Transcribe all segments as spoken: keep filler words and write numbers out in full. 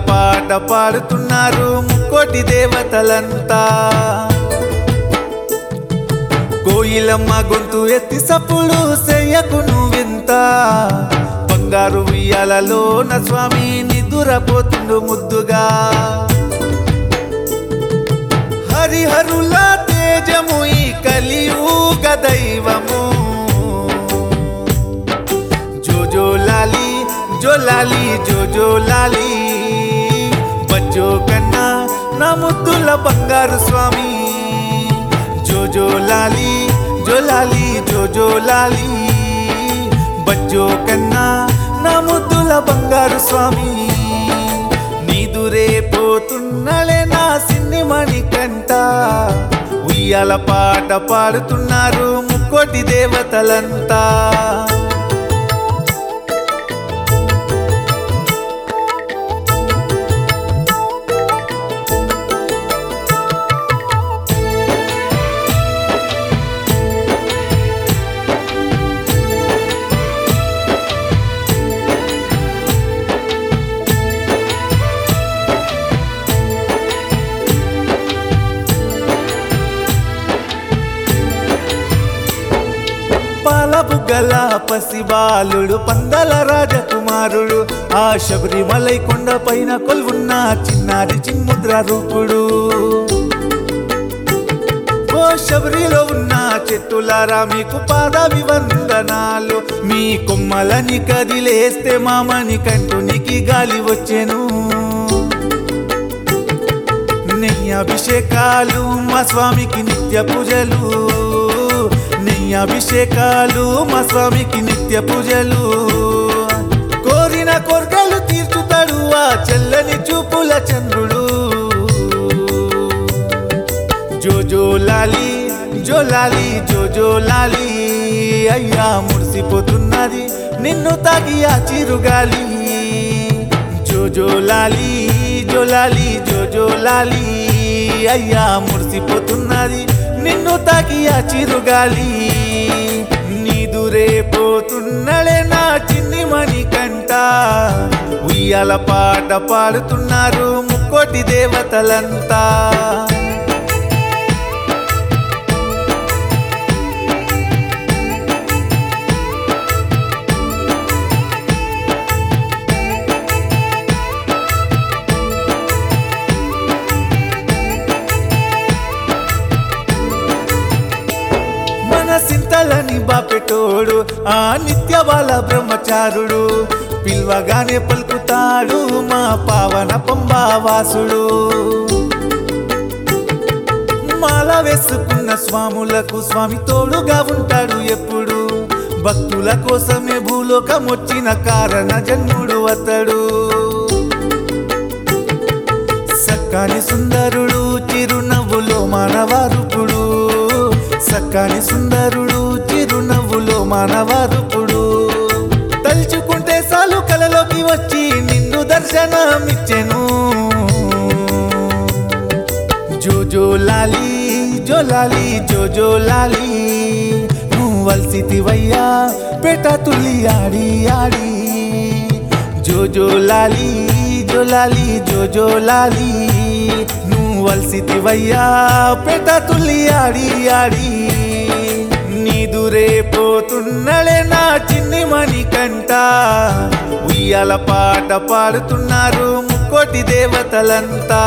పాట పాడుతున్నారు ముక్కోటి దేవతలంతా. కోయిలమ్మ గొంతు ఎత్తి సప్పుడు చెయ్యకు నువ్వింత, బంగారు ఉయ్యాలలోన స్వామి నిదురపోతుండు ముద్దుగా. హరిహరుల తేజము ఈ కలియుగ దైవము, జోజో లాలి జోలాలి జోజో లాలి, బజ్జో కన్నా నా ముద్దుల బంగారు స్వామి. జోజో లాలి జోలాలి జోజో లాలి, బజ్జో కన్నా నా ముద్దుల బంగారు స్వామి. నీదురే పోతున్నలే నా సిన్ని మణికంట, ఉయ్యాల పాట పాడుతున్నారు ముక్కోటి దేవతలంతా. పాలబుగ్గల పసిబాలుడు పందల రాజకుమారుడు, ఆ శబరిమలై కొండ పైన కొలువున్న చిన్నారి చిన్ముద్ర రూపుడు. ఓ శబరిలో ఉన్న చెట్టులారా మీకు పాదాభివందనాలు, మీ కొమ్మలని కదిలేస్తే మామని కంటునికి గాలి వచ్చెను. నెయ్యి అభిషేకాలు మా స్వామికి నిత్య పూజలు, నెయ్యి అభిషేకాలు మా స్వామికి నిత్య పూజలు. కోరిన కోర్కెలు తీర్చుతాడు ఆ చల్లని చూపుల చంద్రుడు. జోజో లాలి జోలాలి జోజో లాలి, అయ్యా మురిసిపోతున్నది నిన్ను తాగి ఆ చిరుగాలి. జోజో లాలి జోలాలి జోజో లాలి, అయ్యా మురిసిపోతున్నది నిన్ను తాకి ఆ చిరుగాలి. నీదురే పోతున్నలే నా చిన్ని మణికంట, ఉయ్యాల పాట పాడుతున్నారు ముక్కోటి దేవతలంతా. సింతలని బాపెటోడు ఆ నిత్య బాల బ్రహ్మచారుడు, పిల్వగానే పలుకుతాడు మా పావన పంబావాసుడు. మాల వేసుకున్న స్వాములకు స్వామి తోడుగా ఉంటాడు ఎప్పుడు, భక్తుల కోసమే భూలోకం వచ్చిన కారణ జన్ముడు అతడు. సక్కాని సుందరుడు చిరునవ్వులో మానవారుపుడు, సక్కాని సుందరుడు చిరునవ్వులో మానవారుపుడు. తలుచుకుంటే సాలు కలలోకి వచ్చి నిన్ను దర్శనమిచ్చెను. జోజో లాలి జోలాలి జోజో లాలి, నువ్వు వల్సితివయ్యా పేట తుల్లి ఆడి ఆడి. జోజో లాలి జోలాలి జోజో లాలి, వల్సితివయ్యా పేట తుల్లి ఆడి ఆడి. నీదురే పోతున్నలే నా చిన్ని మణికంట, ఉయ్యాల పాట పాడుతున్నారు ముక్కోటి దేవతలంతా.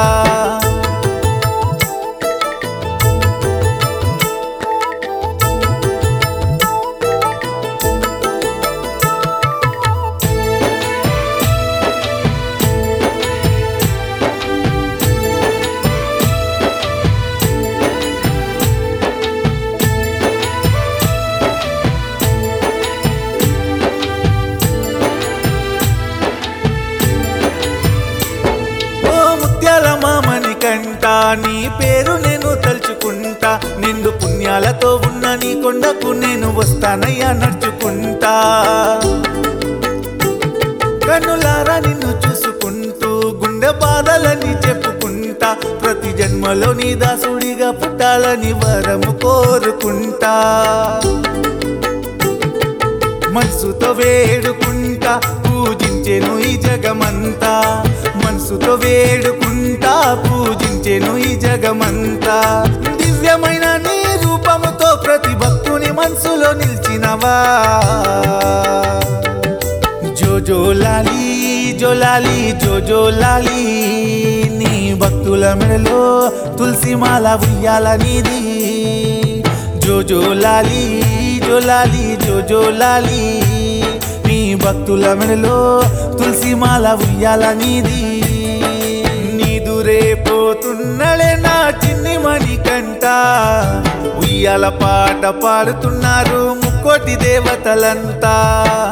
కంట నీ పేరు నేను తలుచుకుంటా, నిండు పుణ్యాలతో ఉన్న నీ కొండకు నేను వస్తానయ్యా నడుచుకుంటా. కన్నులారా నిన్ను చూసుకుంటూ గుండె బాధలని చెప్పుకుంటా, ప్రతి జన్మలో నీ దాసుడిగా పుట్టాలని వరము కోరుకుంటా. మనసుతో వేడుకుంటా పూజించెను ఈ జగమంతా, మనసుతో వేడుకుంటా పూజించెను ఈ జగమంతా దివ్యమైన నీ రూపముతో ప్రతి భక్తుని మనసులో నిలిచినవా జో జో లాలి జో లాలి జో జో లాలి నీ భక్తుల మెడలో తులసి మాల ఉయ్యాల నీది జో జో లాలి జో లాలి జో జో లాలి నీ భక్తుల మెడలో తులసి మాల ఉయ్యాల నీది నీదురే పోతున్నలే నా చిన్ని మణికంట ఉయ్యాల పాట పాడుతున్నారు ముక్కోటి దేవతలంతా